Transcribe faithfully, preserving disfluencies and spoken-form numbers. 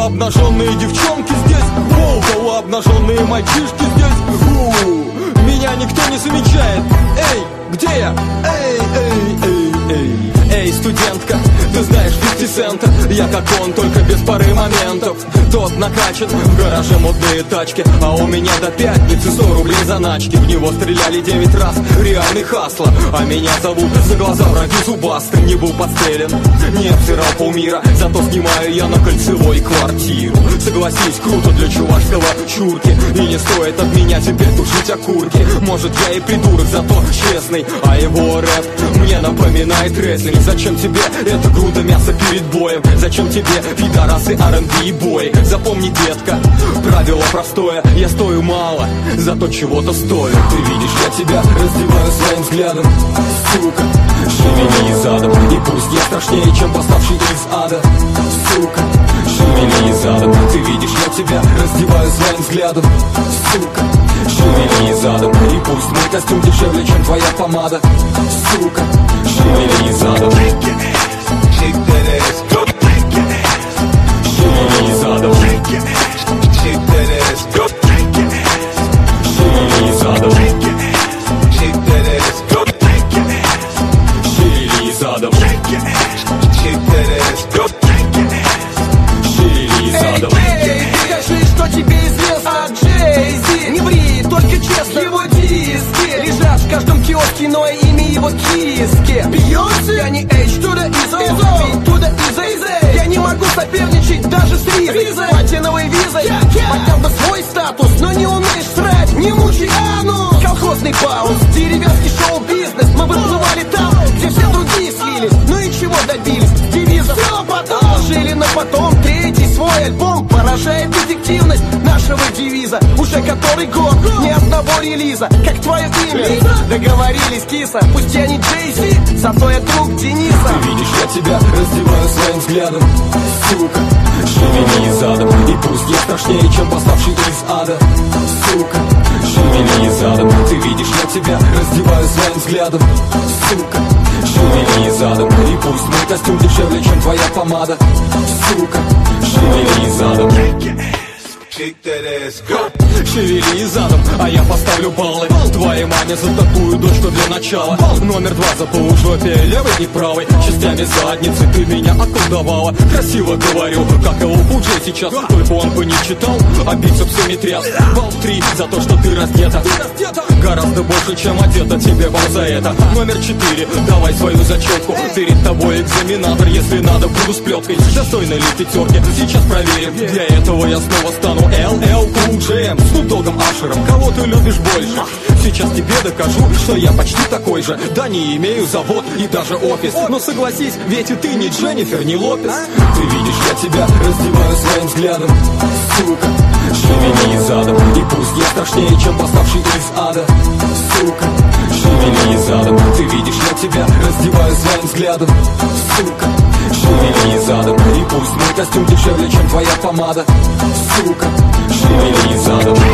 Полуобнаженные девчонки здесь, воу, полуобнаженные мальчишки здесь. У, меня никто не замечает. Эй, где я? Эй, эй, эй, эй. Эй, студентка, ты знаешь пятьдесят цента. Я как он, только без пары моментов. Тот накачан, в гараже модные тачки, а у меня до пятницы сто рублей заначки. В него стреляли девять раз, реальный хасло. А меня зовут за глаза враги зубастым. Не был подстрелен, не обсирал полмира, зато снимаю я на Кольцевой квартиру. Согласись, круто для чувашского чурки. И не стоит от меня теперь тушить окурки. Может, я и придурок, зато честный, а его рэп мне напоминает рестлинг. Зачем тебе эта груда мяса перед боем? Зачем тебе пидорасы, ар энд би и бои? Запомни, детка, правило простое: я стою мало, зато чего-то стою. Ты видишь, я тебя раздеваю своим взглядом. Сука, шевели задом, и пусть я страшнее, чем восставший из ада. Сука, шевели задом. Ты видишь, я тебя раздеваю своим взглядом. Сука, шевели задом, и пусть мой костюм дешевле, чем твоя помада. Сука, шевели задом. Shake that ass, go break your ass. Шевели задом. Break your ass. Shake that ass, go break your ass. Шевели задом. Break your ass. Shake that ass, go break your ass. Шевели задом. Break your ass. Shake that ass, go break your ass. Шевели задом. Эй, скажи, что тебе известно о Джей-Зи. Не ври, только честно. Его диски лежат в каждом киоске, но имя его киски. Бейонсе? Я не H, туда Изо, B, туда Изо, Изо. Я не могу соперничать даже с Ризой. Платиновой визой поднял бы свой статус, но не умеешь срать, не мучай анус. Колхозный баунс, деревенский шоу-бизнес. Мы выплывали там, где все другие слились. Ну и чего добились? Девизом все потом жили, но потом третий свой альбом поражает эффективность нашего девиза. Уже который год, ни одного релиза. Как твое имя? Договорились, киса. Пусть я не Джей-Зи, зато я друг Дениса. Ты видишь, я тебя раздеваю своим взглядом. Сука, шевели задом, и пусть я страшнее, чем восставший из ада. Сука, шевели задом. Ты видишь, я тебя раздеваю своим взглядом. Сука, шевели задом, и пусть мой костюм дешевле, чем твоя помада. Сука, шевели задом. Shake that ass, go. Шевели задом, а я поставлю баллы твоей маме за такую дочку для начала. Номер два за полужопие, левой и правой частями задницы ты меня околдовала. Красиво говорю, как эл кул джей сейчас, только он бы не читал, а бицепсами тряс. Балл три за то, что ты раздета, гораздо больше, чем одета, тебе балл за это. Номер четыре, давай свою зачетку, перед тобой экзаменатор, если надо, буду с плеткой. Достойны ли пятерки, сейчас проверим. Для этого я снова стану эл эл кул джей, с Догом Ашером. Кого ты любишь больше? Сейчас тебе докажу, что я почти такой же. Да, не имею завод и даже офис, но согласись, ведь и ты не Дженнифер, не Лопес. Ты видишь, я тебя раздеваю своим взглядом. Сука, шевели задом, и пусть я страшнее, чем восставший из ада. Сука, шевели задом. Ты видишь, я тебя раздеваю своим взглядом. Сука, шевели задом, и пусть мой костюм дешевле, чем твоя помада. Сука, шевели задом.